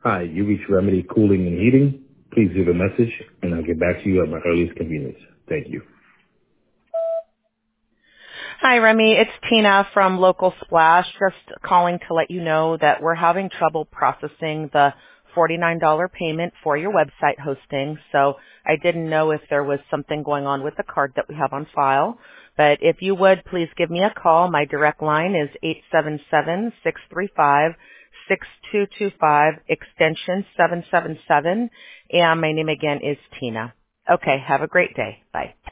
Hi, you reached Remedy Cooling and Heating. Please leave a message, and I'll get back to you at my earliest convenience. Thank you. Hi, Remy. It's Tina from Local Splash. Just calling to let you know that we're having trouble processing the $49 payment for your website hosting. So I didn't know if there was something going on with the card that we have on file. But if you would, please give me a call. My direct line is 877-635-6225, extension 777. And my name again is Tina. Okay, have a great day. Bye.